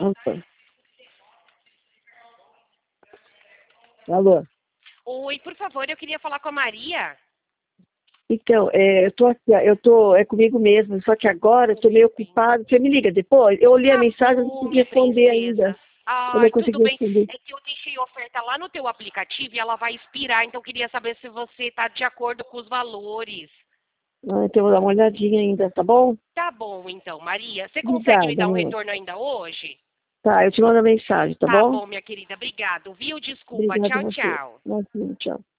Alô? Alô? Oi, por favor, eu queria falar com a Maria. Então, eu tô aqui, é comigo mesmo, só que agora eu tô meio ocupada. Você me liga depois? Eu olhei a Tá mensagem, eu não bom, consegui minha responder princesa. ainda. Eu não Ai, tudo consegui bem. responder. É que eu deixei oferta lá no teu aplicativo e ela vai expirar, então eu queria saber se você está de acordo com os valores. Ah, então eu vou dar uma olhadinha ainda, tá bom? Tá bom, então, Maria. Você consegue me Obrigada, dar um amor. retorno ainda hoje? Tá, eu te mando a mensagem, tá Tá bom? bom, minha querida. Obrigado, viu? Desculpa. Obrigada a Tchau, você. tchau. Imagina, tchau.